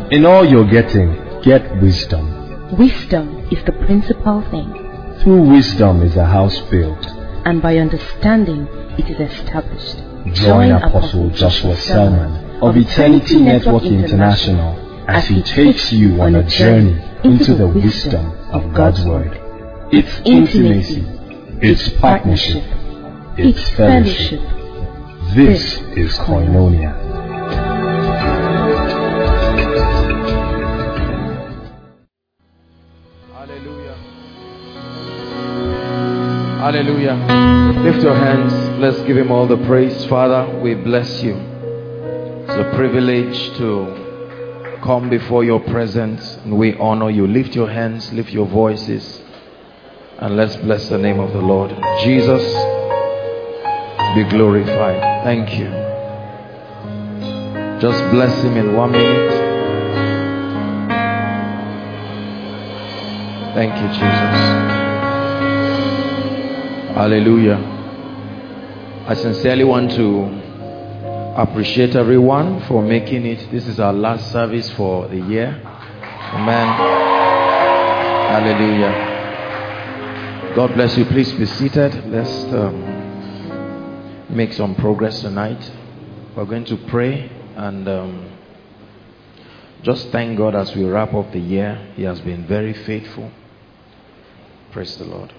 In all you're getting, get wisdom. Wisdom is the principal thing. Through wisdom is a house built, and by understanding it is established. Join Apostle Joshua Selman of Eternity Network International as he takes you on a journey into the wisdom of God's Word. It's intimacy, it's partnership, it's fellowship. This is Koinonia. Hallelujah. Hallelujah. Lift your hands. Let's give him all the praise. Father, we bless you. It's a privilege to come before your presence, and we honor you. Lift your hands, lift your voices, and let's bless the name of the Lord. Jesus, be glorified. Thank you. Just bless him in 1 minute. Thank you, Jesus. Hallelujah. I sincerely want to appreciate everyone for making it. This is our last service for the year. Amen. Hallelujah. God bless you. Please be seated. Let's make some progress tonight. We're going to pray and just thank God as we wrap up the year. He has been very faithful. Praise the Lord.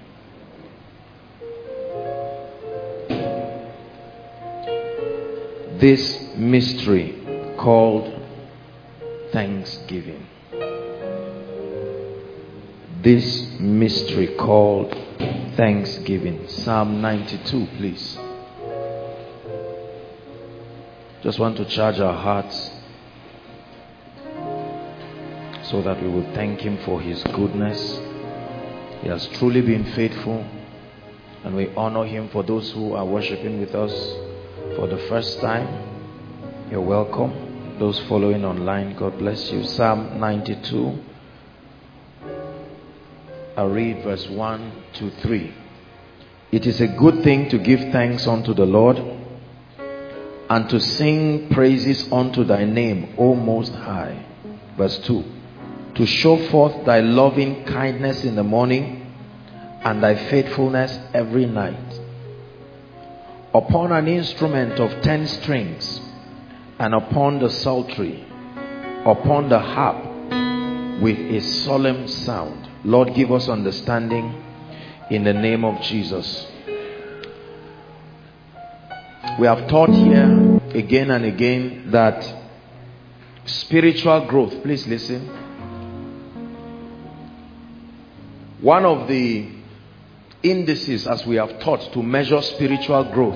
This mystery called thanksgiving. This mystery called thanksgiving. Psalm 92, please. Just want to charge our hearts so that we will thank him for his goodness. He has truly been faithful, and we honor him. For those who are worshiping with us for the first time, you're welcome. Those following online, God bless you. Psalm 92. I'll read verse 1 to 3. It is a good thing to give thanks unto the Lord, and to sing praises unto thy name, O Most High. Verse 2. To show forth thy loving kindness in the morning, and thy faithfulness every night. Upon an instrument of 10 strings, and upon the psaltery, upon the harp, with a solemn sound. Lord, give us understanding in the name of Jesus. We have taught here again and again that spiritual growth, please listen. One of the indices, as we have taught, to measure spiritual growth,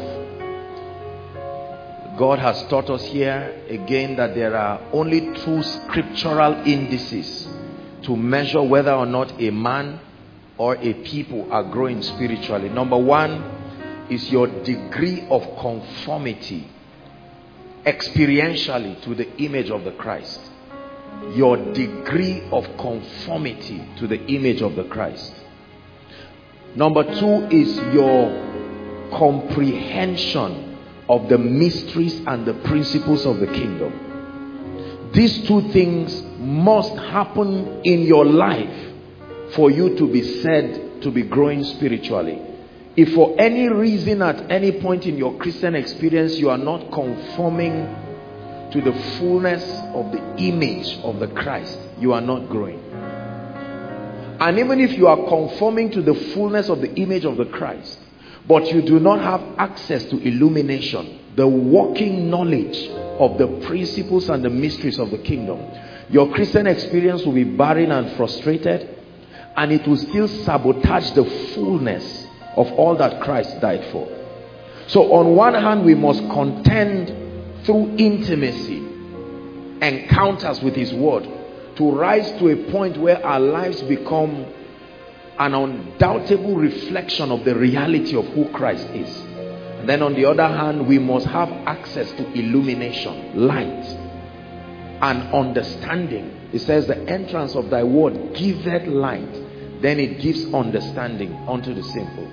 God has taught us here again that there are only 2 scriptural indices to measure whether or not a man or a people are growing spiritually. Number 1 is your degree of conformity experientially to the image of the Christ. Your degree of conformity to the image of the Christ. Number 2 is your comprehension of the mysteries and the principles of the kingdom. These 2 things must happen in your life for you to be said to be growing spiritually. If for any reason at any point in your Christian experience you are not conforming to the fullness of the image of the Christ, you are not growing. And even if you are conforming to the fullness of the image of the Christ, but you do not have access to illumination, the working knowledge of the principles and the mysteries of the kingdom, your Christian experience will be barren and frustrated, and it will still sabotage the fullness of all that Christ died for. So on one hand, we must contend through intimacy, encounters with his word, to rise to a point where our lives become an undoubtable reflection of the reality of who Christ is. And then on the other hand, we must have access to illumination, light, and understanding. It says the entrance of thy word giveth light, then it gives understanding unto the simple.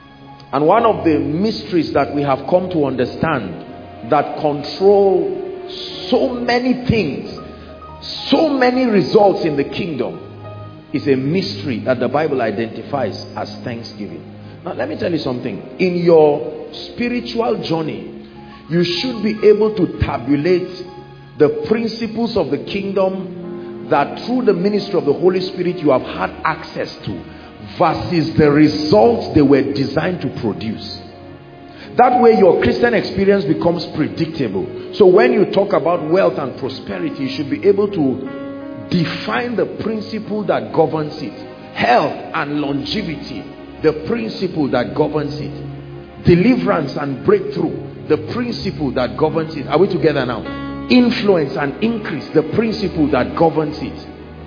And one of the mysteries that we have come to understand that control so many things, so many results in the kingdom, is a mystery that the Bible identifies as thanksgiving. Now let me tell you something. In your spiritual journey, you should be able to tabulate the principles of the kingdom that through the ministry of the Holy Spirit you have had access to, versus the results they were designed to produce. That way your Christian experience becomes predictable. So when you talk about wealth and prosperity, you should be able to define the principle that governs it. Health and longevity, the principle that governs it. Deliverance and breakthrough, the principle that governs it. Are we together now? Influence and increase, the principle that governs it.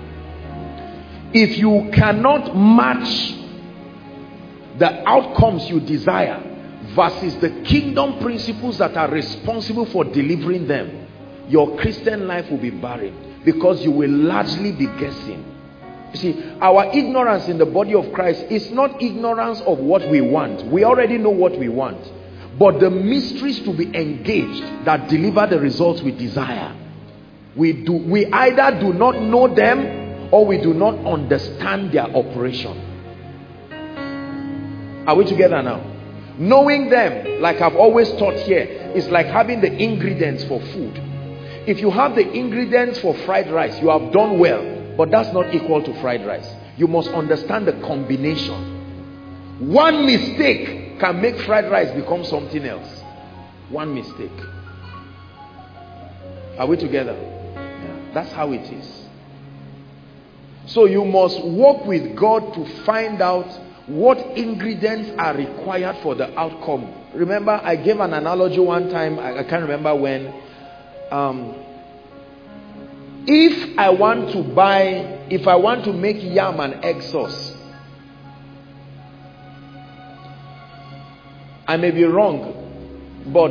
If you cannot match the outcomes you desire versus the kingdom principles that are responsible for delivering them, your Christian life will be barren, because you will largely be guessing. You see, our ignorance in the body of Christ is not ignorance of what we want. We already know what we want. But the mysteries to be engaged that deliver the results we desire, we either do not know them or we do not understand their operation. Are we together now? Knowing them, like I've always taught here, is like having the ingredients for food. If you have the ingredients for fried rice, you have done well, but that's not equal to fried rice. You must understand the combination. One mistake can make fried rice become something else. One mistake. Are we together? Yeah, that's how it is. So you must work with God to find out what ingredients are required for the outcome. Remember, I gave an analogy one time, I can't remember when. If I want to make yam and egg sauce, I may be wrong, but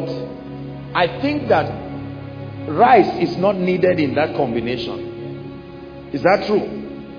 I think that rice is not needed in that combination. Is that true?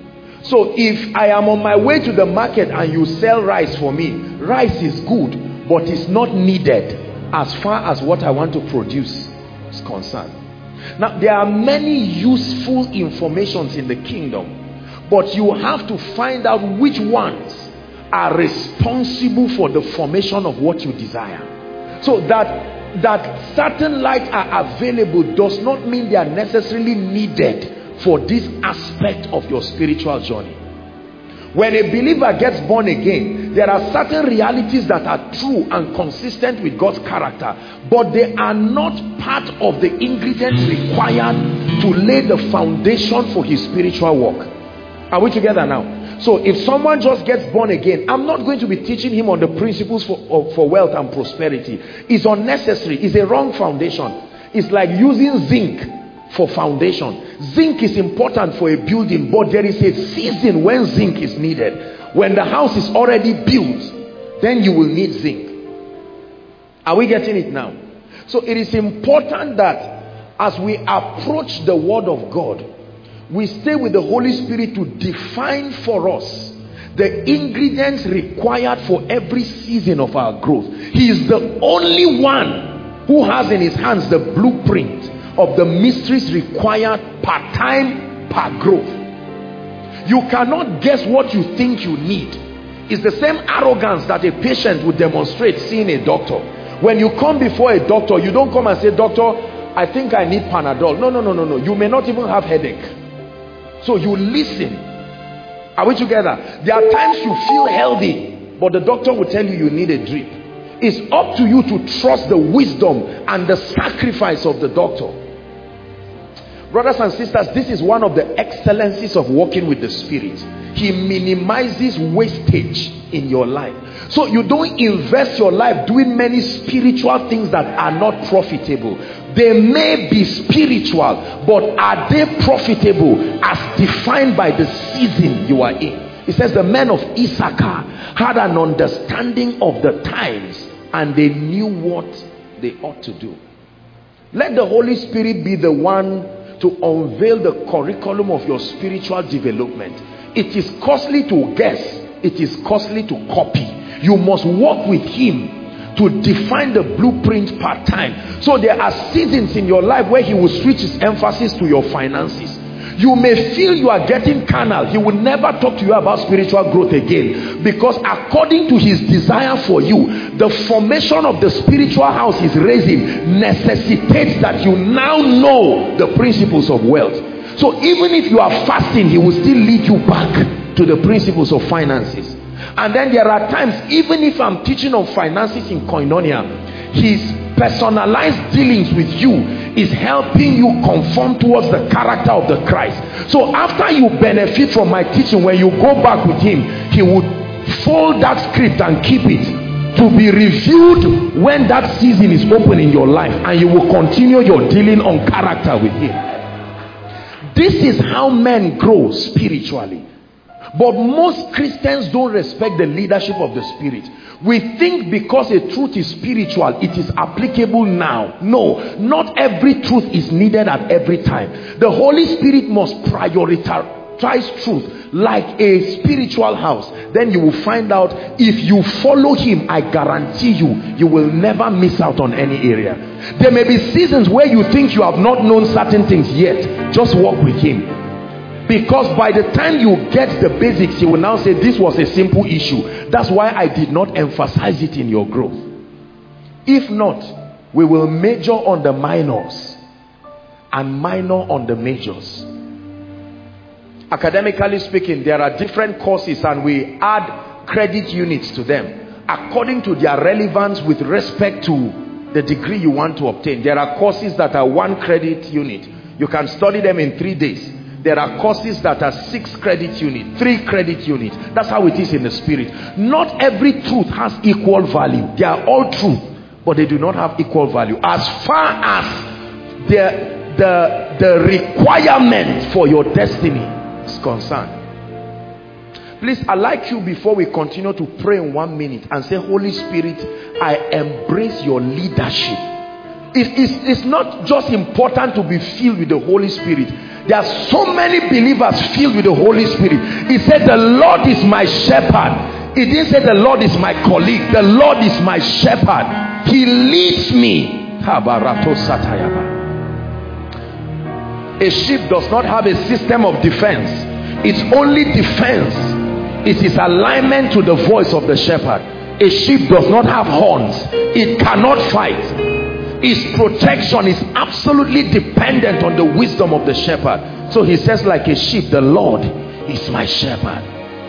So if I am on my way to the market and you sell rice for me, rice is good, but it's not needed as far as what I want to produce is concerned. Now, there are many useful informations in the kingdom, but you have to find out which ones are responsible for the formation of what you desire. So that certain lights are available does not mean they are necessarily needed for this aspect of your spiritual journey. When a believer gets born again, there are certain realities that are true and consistent with God's character, but they are not part of the ingredients required to lay the foundation for his spiritual walk. Are we together now? So if someone just gets born again, I'm not going to be teaching him on the principles for wealth and prosperity. It's unnecessary. It's a wrong foundation. It's like using zinc for foundation. Zinc is important for a building, but there is a season when zinc is needed. When the house is already built, then you will need zinc. Are we getting it now? So it is important that as we approach the word of God, we stay with the Holy Spirit to define for us the ingredients required for every season of our growth. He is the only one who has in his hands the blueprint of the mysteries required per time, per growth. You cannot guess what you think you need. It's the same arrogance that a patient would demonstrate seeing a doctor. When you come before a doctor, you don't come and say, "Doctor, I think I need Panadol." No. You may not even have headache. So you listen. Are we together? There are times you feel healthy, but the doctor will tell you you need a drip. It's up to you to trust the wisdom and the sacrifice of the doctor. Brothers and sisters, this is one of the excellencies of walking with the Spirit. He minimizes wastage in your life. So you don't invest your life doing many spiritual things that are not profitable. They may be spiritual, but are they profitable as defined by the season you are in? It says the men of Issachar had an understanding of the times and they knew what they ought to do. Let the Holy Spirit be the one to unveil the curriculum of your spiritual development. It is costly to guess. It is costly to copy. You must walk with him to define the blueprint part-time. So there are seasons in your life where he will switch his emphasis to your finances. You may feel you are getting carnal. He will never talk to you about spiritual growth again, because according to his desire for you, the formation of the spiritual house he's raising necessitates that you now know the principles of wealth. So even if you are fasting, he will still lead you back to the principles of finances. And then there are times, even if I'm teaching on finances in Koinonia, his personalized dealings with you is helping you conform towards the character of the Christ. So after you benefit from my teaching, when you go back with him, he would fold that script and keep it to be reviewed when that season is open in your life, and you will continue your dealing on character with him. This is how men grow spiritually. But most Christians don't respect the leadership of the Spirit. We think because a truth is spiritual, it is applicable now. No, not every truth is needed at every time. The Holy Spirit must prioritize truth like a spiritual house. Then you will find out, if you follow him, I guarantee you, you will never miss out on any area. There may be seasons where you think you have not known certain things yet. Just walk with him. Because by the time you get the basics, he will now say, this was a simple issue. That's why I did not emphasize it in your growth. If not, we will major on the minors and minor on the majors. Academically speaking, there are different courses, and we add credit units to them according to their relevance with respect to the degree you want to obtain. There are courses that are 1 credit unit. You can study them in 3 days. There are courses that are 6 credit unit, 3 credit units. That's how it is in the Spirit. Not every truth has equal value. They are all truth, but they do not have equal value. As far as the requirement for your destiny is concerned. Please, I'd like you, before we continue, to pray in 1 minute and say, Holy Spirit, I embrace your leadership. It's not just important to be filled with the Holy Spirit. There are so many believers filled with the Holy Spirit. He said, the Lord is my shepherd. He didn't say the Lord is my colleague. The Lord is my shepherd. He leads me. A sheep does not have a system of defense. Its only defense is its alignment to the voice of the shepherd. A sheep does not have horns. It cannot fight. Its protection is absolutely dependent on the wisdom of the shepherd. So he says, like a sheep, the Lord is my shepherd.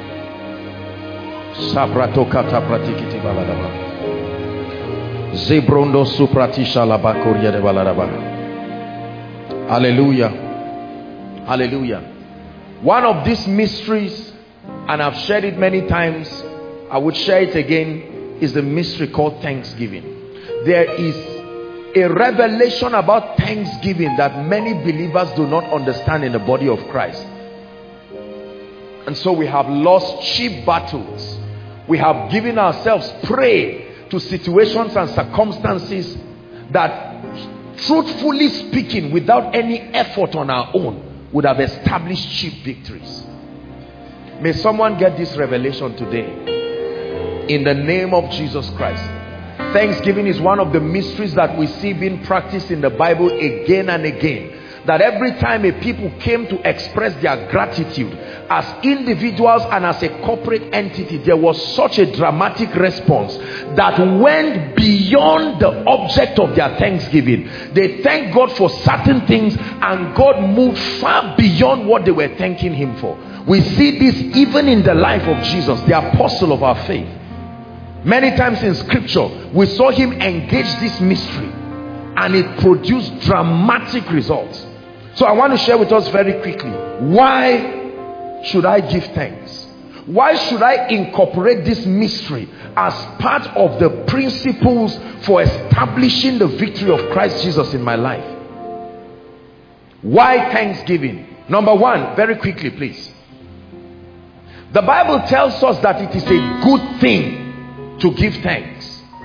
Hallelujah. Hallelujah. One of these mysteries, and I've shared it many times, I would share it again, is the mystery called thanksgiving. There is a revelation about thanksgiving that many believers do not understand in the body of Christ. And so we have lost cheap battles. We have given ourselves prey to situations and circumstances that, truthfully speaking, without any effort on our own, would have established cheap victories. May someone get this revelation today in the name of Jesus Christ. Thanksgiving is one of the mysteries that we see being practiced in the Bible again and again. That every time a people came to express their gratitude as individuals and as a corporate entity, there was such a dramatic response that went beyond the object of their thanksgiving. They thanked God for certain things, and God moved far beyond what they were thanking him for. We see this even in the life of Jesus, the apostle of our faith. Many times in scripture, we saw him engage this mystery, and it produced dramatic results. So I want to share with us very quickly, why should I give thanks? Why should I incorporate this mystery as part of the principles for establishing the victory of Christ Jesus in my life? Why thanksgiving? Number one, very quickly please. The Bible tells us that it is a good thing to give thanks.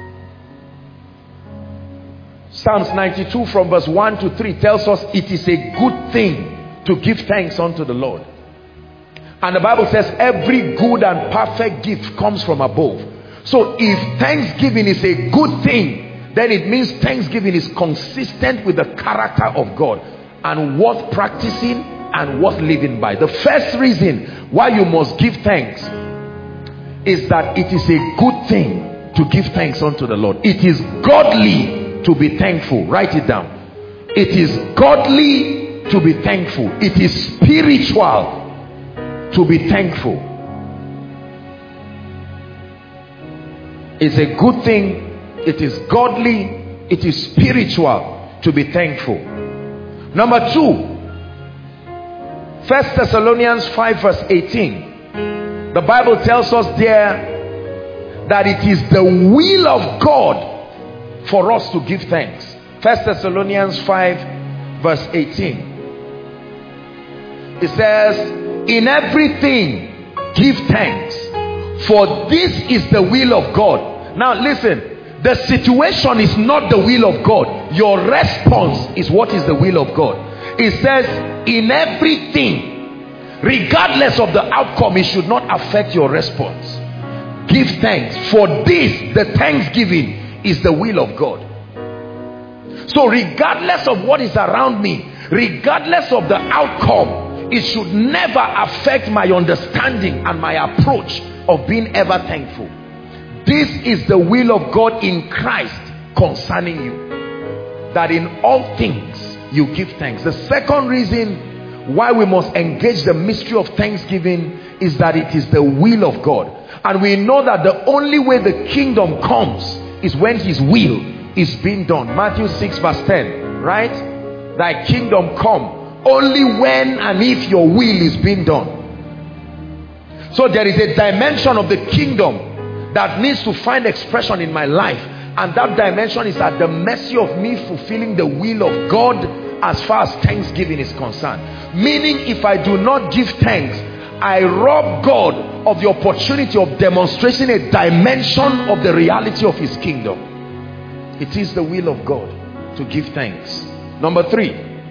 Psalms 92 from verse 1 to 3 tells us it is a good thing to give thanks unto the Lord. And the Bible says every good and perfect gift comes from above. So if thanksgiving is a good thing, then it means thanksgiving is consistent with the character of God and worth practicing and worth living by. The first reason why you must give thanks is that it is a good thing to give thanks unto the Lord. It is godly to be thankful. Write it down. It is godly to be thankful. It is spiritual to be thankful. It's a good thing. It is godly. It is spiritual to be thankful. Number 2, 1 Thessalonians 5 verse 18. The Bible tells us there that it is the will of God for us to give thanks. 1 Thessalonians 5 verse 18. It says, in everything give thanks, for this is the will of God. Now listen, the situation is not the will of God. Your response is what is the will of God. It says, in everything, regardless of the outcome, it should not affect your response. Give thanks, for this, the thanksgiving, is the will of God. So regardless of what is around me, regardless of the outcome, it should never affect my understanding and my approach of being ever thankful. This is the will of God in Christ concerning you, that in all things you give thanks. The second reason why we must engage the mystery of thanksgiving is that it is the will of God. And we know that the only way the kingdom comes is when his will is being done. Matthew 6 verse 10, right? Thy kingdom come only when and if your will is being done. So there is a dimension of the kingdom that needs to find expression in my life, and that dimension is at the mercy of me fulfilling the will of God as far as thanksgiving is concerned. Meaning, if I do not give thanks, I rob God of the opportunity of demonstrating a dimension of the reality of his kingdom. It is the will of God to give thanks. Number 3,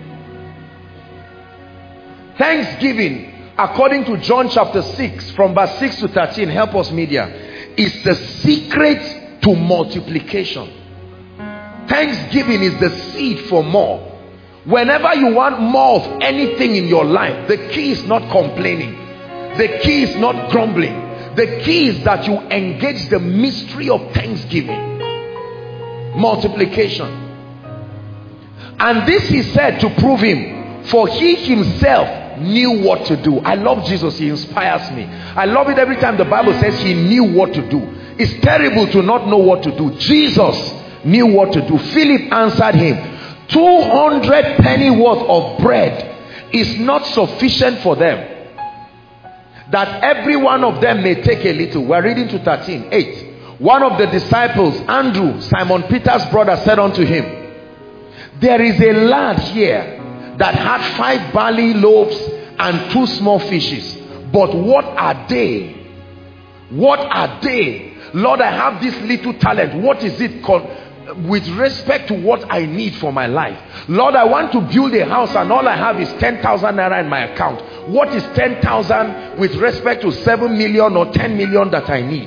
thanksgiving, according to John chapter 6 from verse 6 to 13, help us media, is the secret to multiplication. Thanksgiving is the seed for more. Whenever you want more of anything in your life, the key is not complaining. The key is not grumbling. The key is that you engage the mystery of thanksgiving. Multiplication. And this he said to prove him, for he himself knew what to do. I love Jesus. He inspires me. I love it every time the Bible says he knew what to do. It's terrible to not know what to do. Jesus knew what to do. Philip answered him, 200 penny worth of bread is not sufficient for them, that every one of them may take a little. We're reading to 13:8. One of the disciples, Andrew, Simon Peter's brother, said unto him, there is a lad here that had 5 barley loaves and 2 small fishes. But what are they? What are they? Lord, I have this little talent. What is it called? With respect to what I need for my life. Lord, I want to build a house and all I have is 10,000 naira in my account. What is 10,000 with respect to 7 million or 10 million that I need?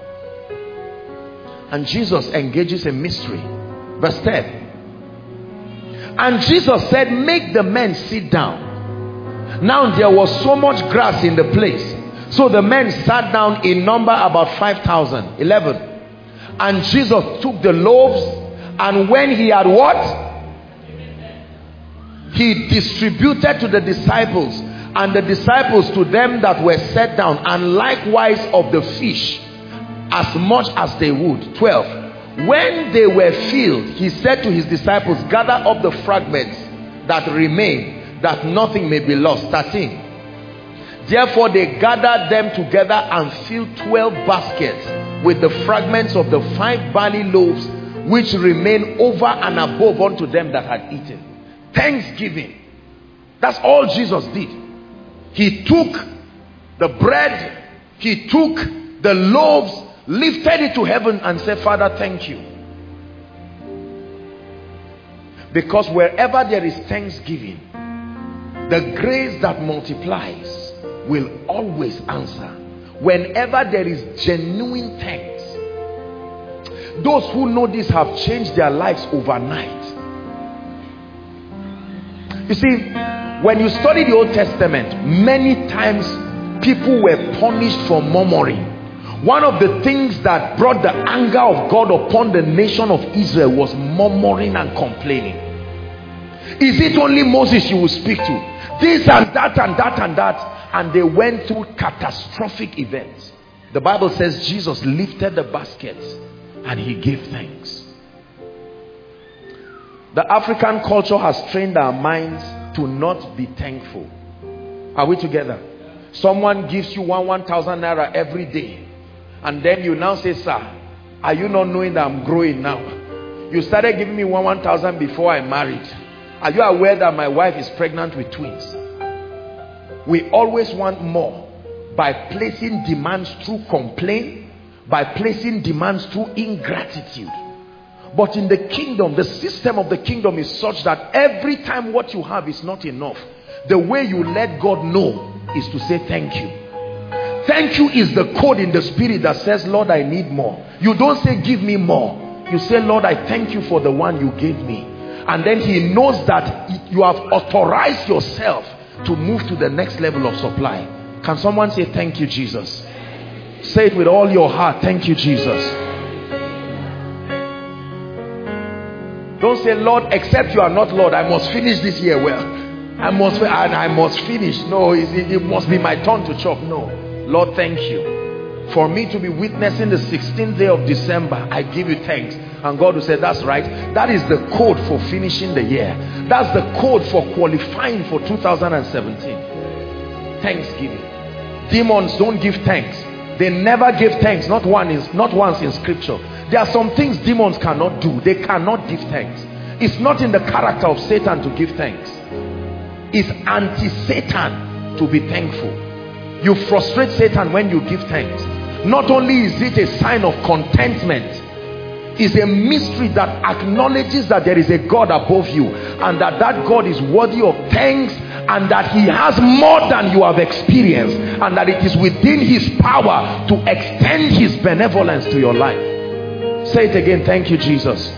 And Jesus engages a mystery. Verse 10. And Jesus said, make the men sit down. Now there was so much grass in the place, so the men sat down in number about 5,000. 11. And Jesus took the loaves, and when he had what? He distributed to the disciples, and the disciples to them that were set down, and likewise of the fish, as much as they would. 12. When they were filled, he said to his disciples, gather up the fragments that remain, that nothing may be lost. 13. Therefore they gathered them together and filled 12 baskets with the fragments of the 5 barley loaves, which remained over and above unto them that had eaten. Thanksgiving. That's all Jesus did. He took the bread, he took the loaves, lifted it to heaven and said, Father, thank you. Because wherever there is thanksgiving, the grace that multiplies will always answer. Whenever there is genuine thanks, Those who know this have changed their lives overnight. You see, when you study the Old Testament, many times people were punished for murmuring. One of the things that brought the anger of God upon the nation of Israel was murmuring and complaining. Is it only Moses you will speak to? This and that and that and that. And they went through catastrophic events. The Bible says Jesus lifted the baskets and he gave thanks. The African culture has trained our minds to not be thankful. Are we together? Someone gives you 1,000 naira every day, and then you now say, sir, are you not knowing that I'm growing now? You started giving me 1,000 before I married. Are you aware that my wife is pregnant with twins? We always want more by placing demands through complaint, by placing demands through ingratitude. But in the kingdom, the system of the kingdom is such that every time what you have is not enough, the way you let God know is to say thank you. Thank you is the code in the spirit that says, Lord, I need more. You don't say give me more. You say, Lord, I thank you for the one you gave me. And then he knows that you have authorized yourself to move to the next level of supply. Can someone say thank you, Jesus? Say it with all your heart. Thank you, Jesus. Don't say, Lord, except you are not Lord, I must finish this year well. I must finish. No, it must be my turn to chop. No. Lord, thank you. For me to be witnessing the 16th day of December, I give you thanks. And God will say, that's right. That is the code for finishing the year. That's the code for qualifying for 2017. Thanksgiving. Demons don't give thanks. They never give thanks. Not once in scripture. There are some things demons cannot do. They cannot give thanks. It's not in the character of Satan to give thanks. It's anti-Satan to be thankful. You frustrate Satan when you give thanks. Not only is it a sign of contentment, it's a mystery that acknowledges that there is a God above you, and that God is worthy of thanks, and that he has more than you have experienced, and that it is within his power to extend his benevolence to your life. Say it again. Thank you, Jesus.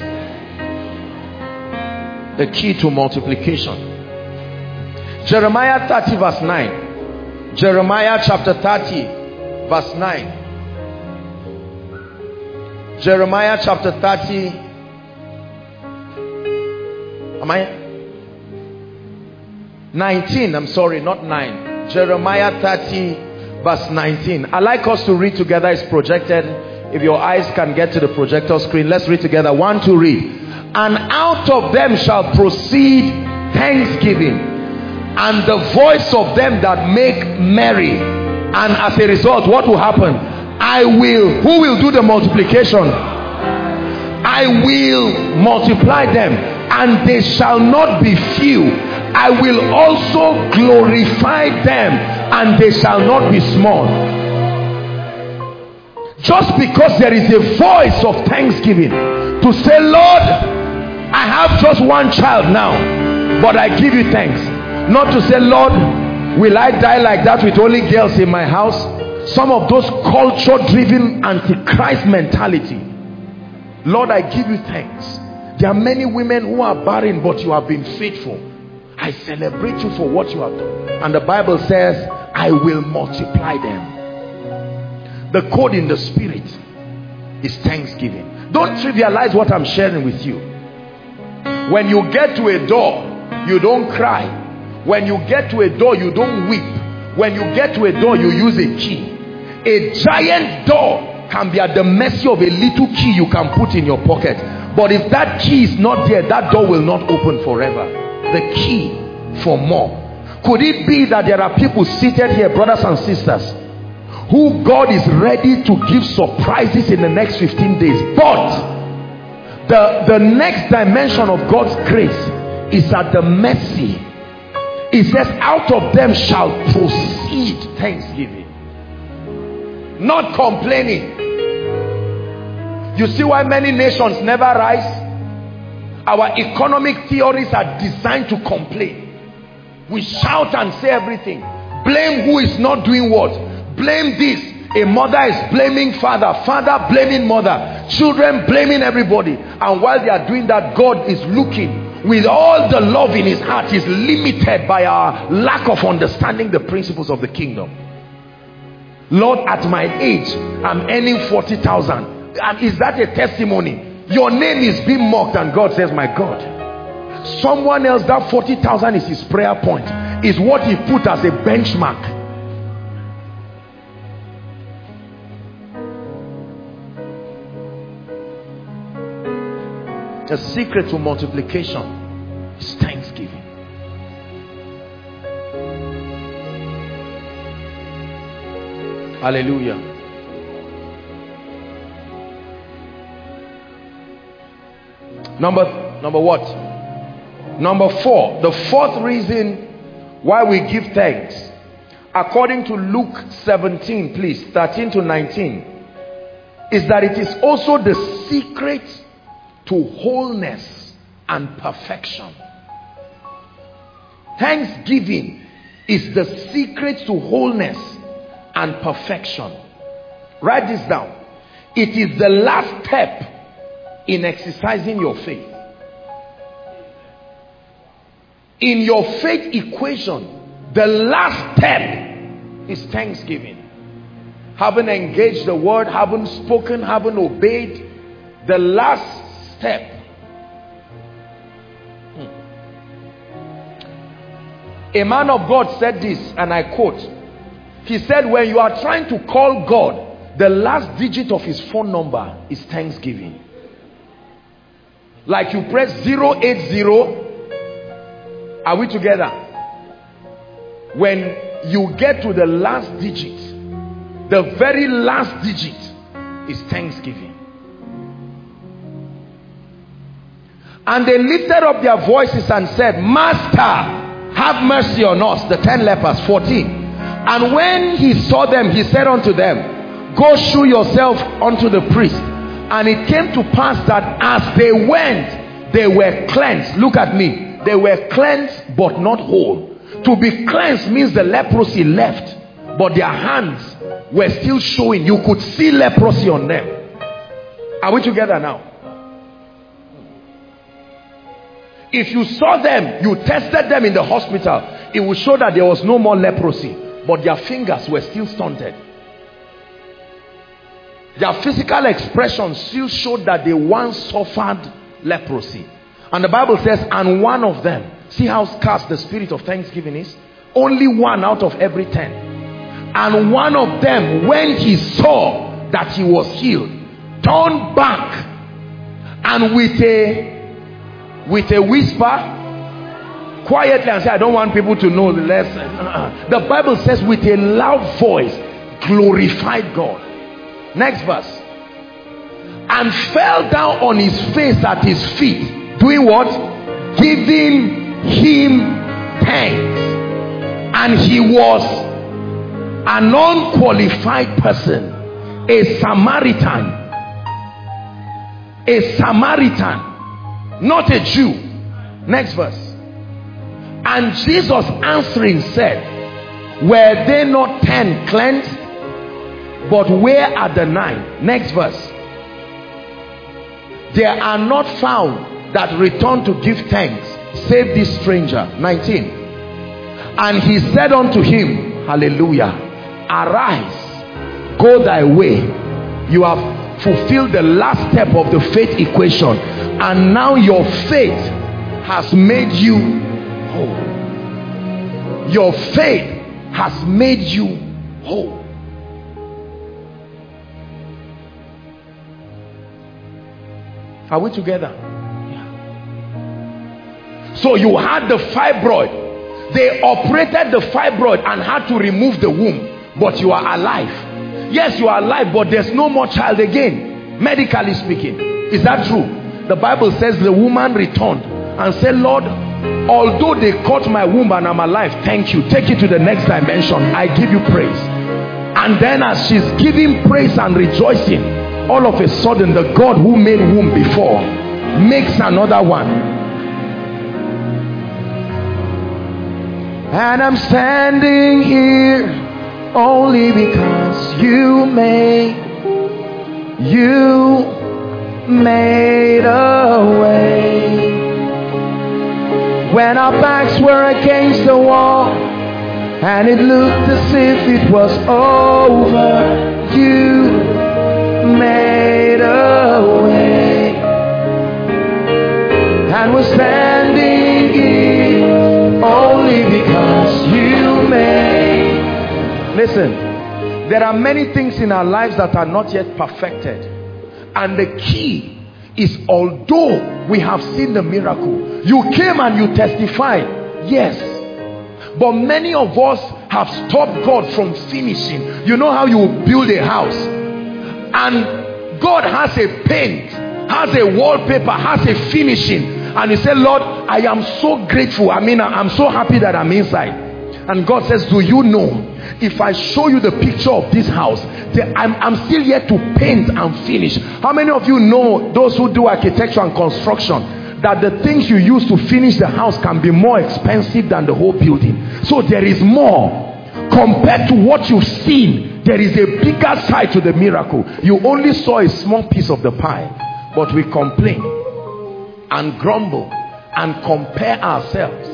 The key to multiplication. Jeremiah 30 verse 9. Jeremiah chapter 30 verse 9. Jeremiah chapter 30. Am I? 19. I'm sorry, not 9. Jeremiah 30 verse 19. I like us to read together. It's projected. If your eyes can get to the projector screen, let's read together. 1, 2, read. And out of them shall proceed thanksgiving, and the voice of them that make merry. And as a result, what will happen? Who will do the multiplication? I will multiply them, and they shall not be few. I will also glorify them, and they shall not be small. Just because there is a voice of thanksgiving to say, Lord, I have just one child now, but I give you thanks. Not to say, Lord, will I die like that with only girls in my house? Some of those culture-driven antichrist mentality. Lord, I give you thanks. There are many women who are barren, but you have been faithful. I celebrate you for what you have done. And the Bible says, I will multiply them. The code in the spirit is thanksgiving. Don't trivialize what I'm sharing with you. When you get to a door, you don't cry. When you get to a door, you don't weep. When you get to a door, you use a key. A giant door can be at the mercy of a little key you can put in your pocket. But if that key is not there, that door will not open forever. The key for more. Could it be that there are people seated here, brothers and sisters, who God is ready to give surprises in the next 15 days? But the next dimension of God's grace is at the mercy. It says, out of them shall proceed thanksgiving, not complaining. You see why many nations never rise? Our economic theories are designed to complain. We shout and say everything. Blame who is not doing what. Blame this. A mother is blaming father, father blaming mother, children blaming everybody. And while they are doing that, God is looking with all the love in his heart. He's limited by our lack of understanding the principles of the kingdom. Lord, at my age, I'm earning 40,000. And is that a testimony? Your name is being mocked, and God says, my God. Someone else, that 40,000 is his prayer point, is what he put as a benchmark. The secret to multiplication is thanksgiving. Hallelujah. Number what? Number 4. The fourth reason why we give thanks, according to Luke 17, please, 13 to 19, is that it is also the secret to wholeness and perfection. Thanksgiving is the secret to wholeness and perfection. Write this down. It is the last step in exercising your faith. In your faith equation, the last step is thanksgiving. Haven't engaged the word, haven't spoken, haven't obeyed. The last step. A man of God said this, and I quote. He said, when you are trying to call God, the last digit of his phone number is thanksgiving. Like you press 080. Are we together? When you get to the last digit, the very last digit is thanksgiving. And they lifted up their voices and said, Master, have mercy on us. The 10 lepers, 14. And when he saw them, he said unto them, go shew yourself unto the priest. And it came to pass that as they went, they were cleansed. Look at me. They were cleansed but not whole. To be cleansed means the leprosy left, but their hands were still showing. You could see leprosy on them. Are we together now? If you saw them, you tested them in the hospital, it will show that there was no more leprosy, but their fingers were still stunted. Their physical expression still showed that they once suffered leprosy. And the Bible says, and one of them, see how scarce the spirit of thanksgiving is? Only one out of every 10. And one of them, when he saw that he was healed, turned back and with a whisper, quietly, and said, I don't want people to know the lesson. The Bible says, with a loud voice, glorified God. Next verse. And fell down on his face at his feet. Doing what? Giving him thanks. And he was an unqualified person, a Samaritan. A Samaritan, not a Jew. Next verse. And Jesus answering said, were they not 10 cleansed? But where are the 9? Next verse. There are not found that return to give thanks, save this stranger. 19. And he said unto him, hallelujah, arise, go thy way. You have fulfilled the last step of the faith equation, and now your faith has made you whole. Your faith has made you whole. Are we together? So you had the fibroid. They operated the fibroid and had to remove the womb. But you are alive. Yes, you are alive, but there's no more child again. Medically speaking. Is that true? The Bible says the woman returned and said, Lord, although they cut my womb and I'm alive, thank you. Take it to the next dimension. I give you praise. And then as she's giving praise and rejoicing, all of a sudden the God who made womb before makes another one. And I'm standing here only because you made, you made a way. When our backs were against the wall and it looked as if it was over, you made a way. And we're standing here only because you made. Listen, there are many things in our lives that are not yet perfected. And the key is, although we have seen the miracle, you came and you testified, yes. But many of us have stopped God from finishing. You know how you build a house and God has a paint, has a wallpaper, has a finishing, and you say, Lord, I am so grateful. I'm so happy that I'm inside. And God says, do you know, if I show you the picture of this house, I'm still yet to paint and finish. How many of you know, those who do architecture and construction, that the things you use to finish the house can be more expensive than the whole building? So there is more. Compared to what you've seen, there is a bigger side to the miracle. You only saw a small piece of the pie. But we complain and grumble and compare ourselves.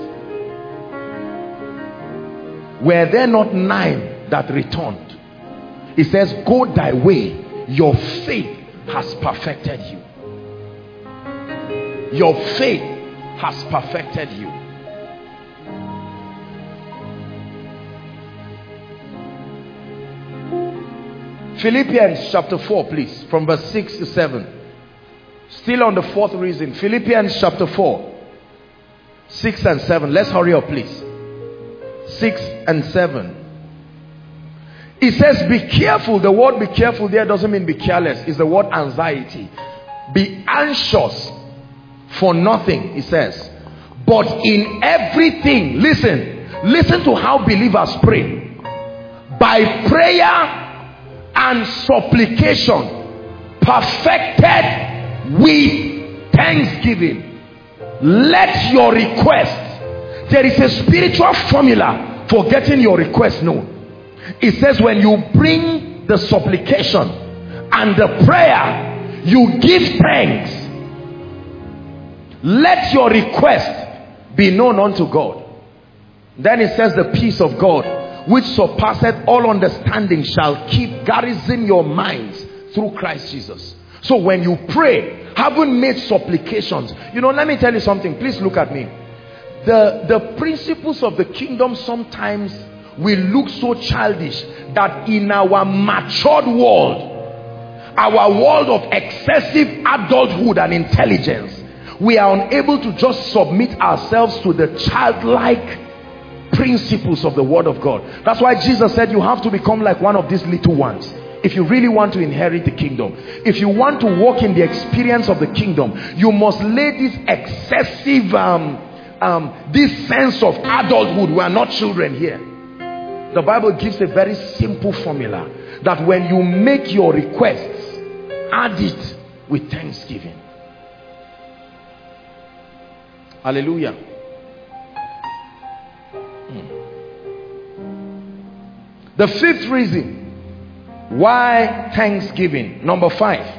Were there not 9 that returned? It says, go thy way, your faith has perfected you. Your faith has perfected you. Philippians chapter 4, please, from verse 6 to 7. Still on the fourth reason. Philippians chapter 4, 6 and 7. Let's hurry up, please. 6 and 7. It says, be careful. The word be careful there doesn't mean be careless. It's the word anxiety. Be anxious for nothing, it says. But in everything, listen to how believers pray. By prayer and supplication, perfected with thanksgiving. Let your request. There is a spiritual formula for getting your request known. It says when you bring the supplication and the prayer, you give thanks. Let your request be known unto God. Then it says the peace of God, which surpasseth all understanding, shall keep garrison your minds through Christ Jesus. So when you pray, having made supplications, let me tell you something. Please look at me. The principles of the kingdom sometimes will look so childish that in our matured world, our world of excessive adulthood and intelligence, we are unable to just submit ourselves to the childlike principles of the word of God. That's why Jesus said you have to become like one of these little ones if you really want to inherit the kingdom. If you want to walk in the experience of the kingdom, you must lay this excessive this sense of adulthood. We are not children here. The Bible gives a very simple formula that when you make your requests, add it with thanksgiving. Hallelujah. The fifth reason why thanksgiving, number 5.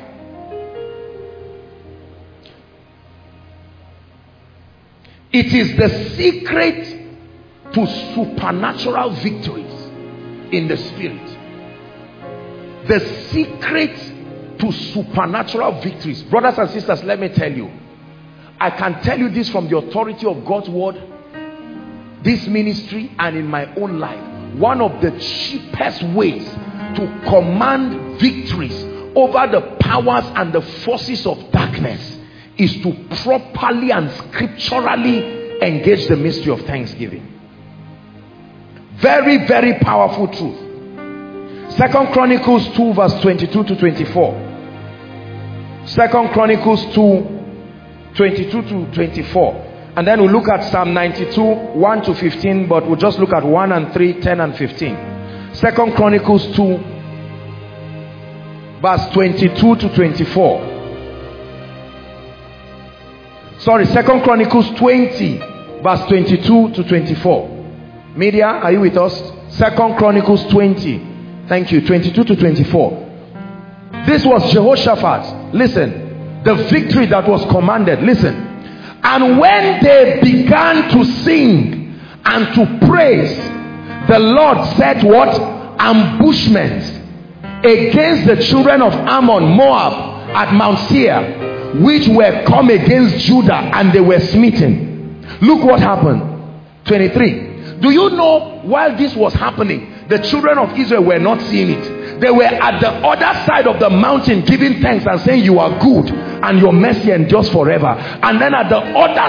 It is the secret to supernatural victories in the spirit. The secret to supernatural victories. Brothers and sisters, let me tell you. I can tell you this from the authority of God's word, this ministry, and in my own life. One of the cheapest ways to command victories over the powers and the forces of darkness is to properly and scripturally engage the mystery of thanksgiving. Very, very powerful truth. 2 Chronicles 2 verse 22 to 24. 2 Chronicles 2 22 to 24. And then we'll look at Psalm 92 1 to 15, but we'll just look at 1 and 3, 10 and 15. 2 Chronicles 2 verse 22 to 24. Sorry, 2 Chronicles 20 verse 22 to 24. Media, are you with us? 2 Chronicles 20. Thank you. 22 to 24. This was Jehoshaphat. Listen. the victory that was commanded. Listen. And when they began to sing and to praise, the Lord set what? Ambushments against the children of Ammon, Moab, at Mount Seir, which were come against Judah, and they were smitten. Look what happened. 23. Do you know, while this was happening, the children of Israel were not seeing it. They were at the other side of the mountain giving thanks and saying, you are good and your mercy endures forever. And then at the other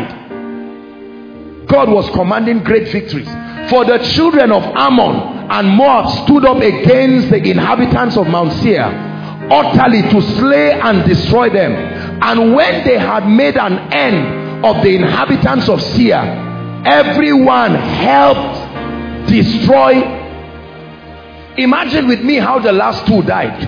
side, God was commanding great victories. For the children of Ammon and Moab stood up against the inhabitants of Mount Seir, utterly to slay and destroy them. And when they had made an end of the inhabitants of Seir, everyone helped destroy. Imagine with me how the last two died.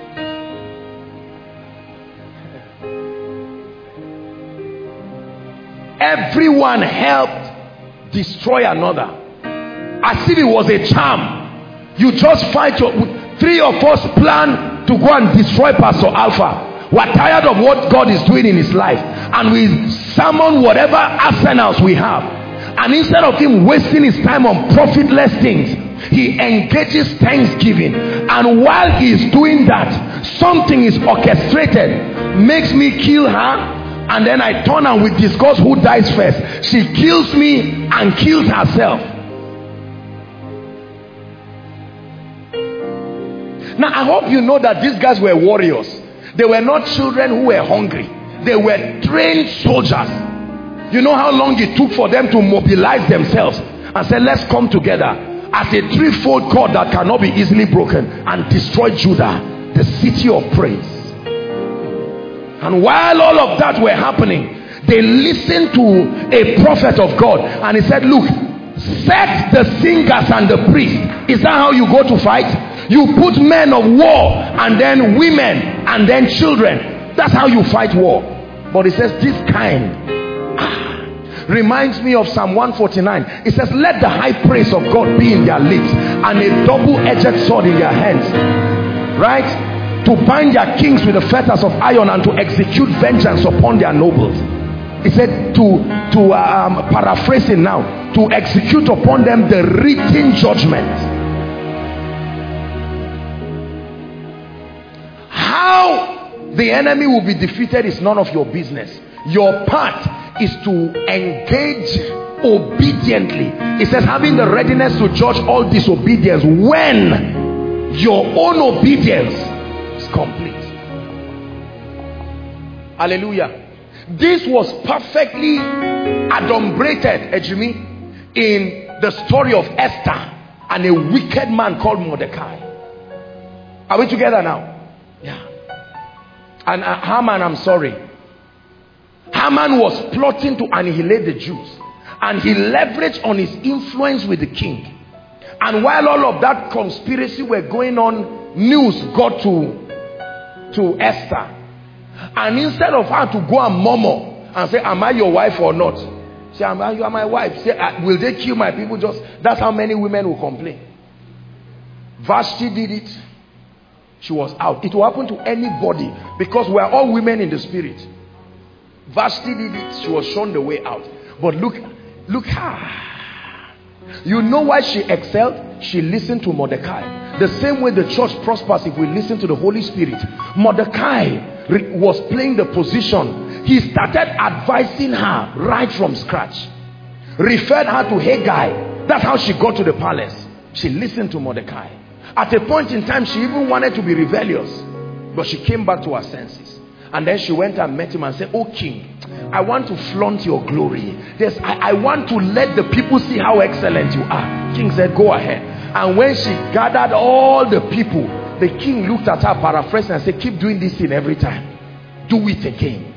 Everyone helped destroy another. As if it was a charm. You just fight. Three of us plan to go and destroy Pastor Alpha. We're tired of what God is doing in his life, and we summon whatever arsenals we have. And instead of him wasting his time on profitless things, he engages thanksgiving. And while he is doing that, something is orchestrated, makes me kill her. And then I turn and we discuss who dies first. She kills me and kills herself. Now I hope you know that these guys were warriors. They were not children who were hungry. They were trained soldiers. You know how long it took for them to mobilize themselves and say, let's come together as a threefold cord that cannot be easily broken and destroy Judah, the city of praise. And while all of that were happening, they listened to a prophet of God, and he said, look, set the singers and the priests. Is that how you go to fight? You put men of war and then women and then children. That's how you fight war. But he says this kind reminds me of Psalm 149. It says, let the high praise of God be in their lips and a double-edged sword in their hands. Right? To bind their kings with the fetters of iron and to execute vengeance upon their nobles. He said paraphrasing now, to execute upon them the written judgment. How the enemy will be defeated is none of your business. Your part is to engage obediently. It says, having the readiness to judge all disobedience when your own obedience is complete. Hallelujah. This was perfectly adumbrated, Ejimi, in the story of Esther and a wicked man called Mordecai. Are we together now? Yeah. And Haman, I'm sorry. Haman was plotting to annihilate the Jews, and he leveraged on his influence with the king. And while all of that conspiracy were going on, news got to Esther. And instead of her to go and murmur and say, am I your wife or not? Say, you are my wife. Say, will they kill my people? That's how many women will complain. Vashti did it. She was out. It will happen to anybody because we are all women in the spirit. Vashti did it. She was shown the way out. But look her. You know why she excelled? She listened to Mordecai. The same way the church prospers if we listen to the Holy Spirit. Mordecai was playing the position. He started advising her right from scratch. Referred her to Haggai. That's how she got to the palace. She listened to Mordecai. At a point in time, she even wanted to be rebellious. But she came back to her senses. And then she went and met him and said, oh king, I want to flaunt your glory. I want to let the people see how excellent you are. King said, go ahead. And when she gathered all the people, the king looked at her, paraphrased, and said, keep doing this thing every time. Do it again.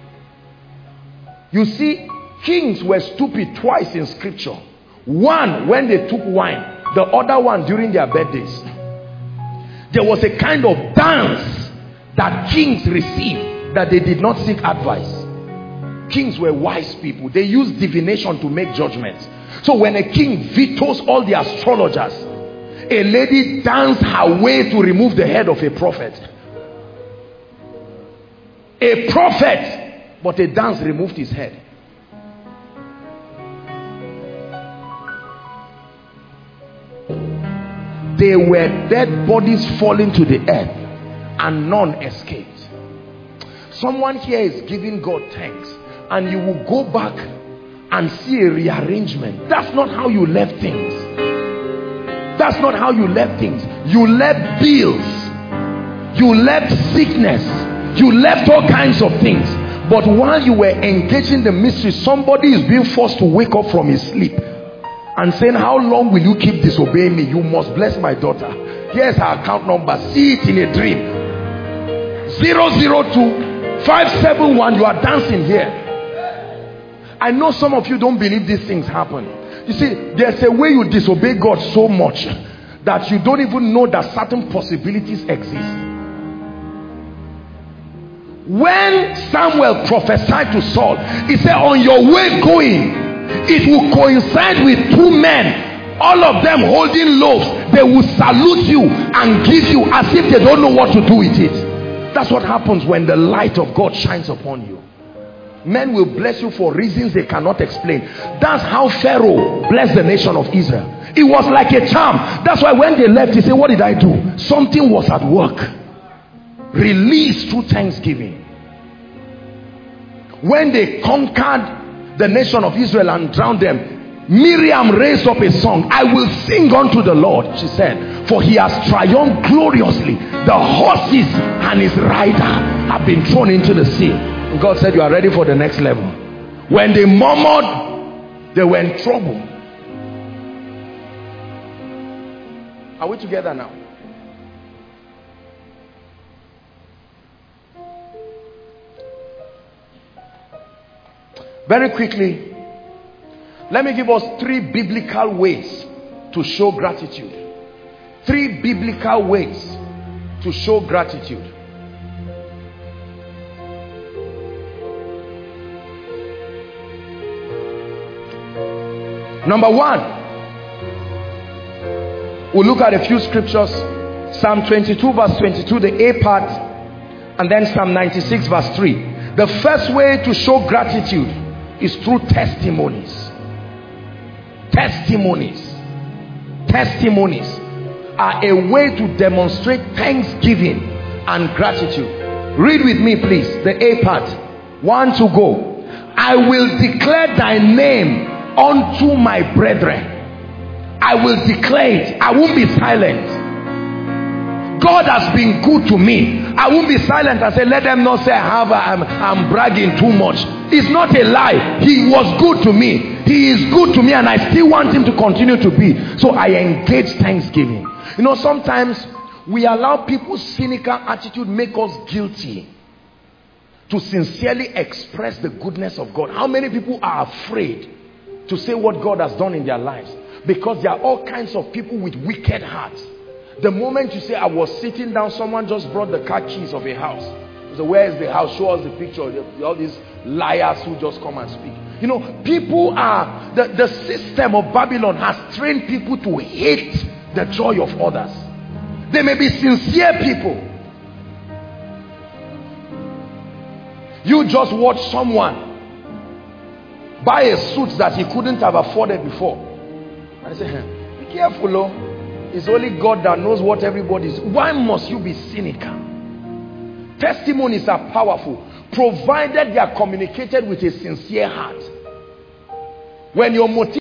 You see, kings were stupid twice in scripture. One, when they took wine. The other one, during their birthdays. There was a kind of dance that kings received that they did not seek advice. Kings were wise people. They used divination to make judgments. So when a king vetoes all the astrologers, a lady danced her way to remove the head of a prophet. A prophet, but a dance removed his head. They were dead bodies falling to the earth, and none escaped. Someone here is giving God thanks, and you will go back and see a rearrangement. That's not how you left things. That's not how you left things. You left bills. You left sickness. You left all kinds of things. But while you were engaging the mystery, somebody is being forced to wake up from his sleep and saying, how long will you keep disobeying me? You must bless my daughter. Here's her account number. See it in a dream. 002-571. You are dancing here. I know some of you don't believe these things happen. You see, there's a way you disobey God so much that you don't even know that certain possibilities exist. When Samuel prophesied to Saul, he said, on your way going, it will coincide with two men, all of them holding loaves. They will salute you and give you as if they don't know what to do with it. That's what happens when the light of God shines upon you. Men will bless you for reasons they cannot explain. That's how Pharaoh blessed the nation of Israel. It was like a charm. That's why when they left, he said, what did I do? Something was at work. Released through thanksgiving. When they conquered the nation of Israel and drowned them, Miriam raised up a song. I will sing unto the Lord, she said, for he has triumphed gloriously. The horses and his rider have been thrown into the sea. And God said, you are ready for the next level. When they murmured, they were in trouble. Are we together now? Very quickly, let me give us 3 biblical ways to show gratitude. 3 biblical ways to show gratitude. Number 1, we'll look at a few scriptures. Psalm 22 verse 22, the A part, and then Psalm 96 verse 3. The first way to show gratitude is through testimonies. Testimonies are a way to demonstrate thanksgiving and gratitude. Read with me please, the A part. 1 to go. I will declare thy name unto my brethren. I will declare it. I won't be silent. God has been good to me. I won't be silent and say, let them not say I'm bragging too much. It's not a lie. He was good to me. He is good to me, and I still want him to continue to be. So I engage thanksgiving. You know, sometimes we allow people's cynical attitude make us guilty to sincerely express the goodness of God. How many people are afraid to say what God has done in their lives? Because there are all kinds of people with wicked hearts. The moment you say, I was sitting down, someone just brought the car keys of a house. So where is the house? Show us the picture. All these liars who just come and speak. You know, people are, the system of Babylon has trained people to hate the joy of others. They may be sincere people. You just watch someone buy a suit that he couldn't have afforded before. And I say, be careful, oh. It's only God that knows what everybody is. Why must you be cynical? Testimonies are powerful, provided they are communicated with a sincere heart. When your motive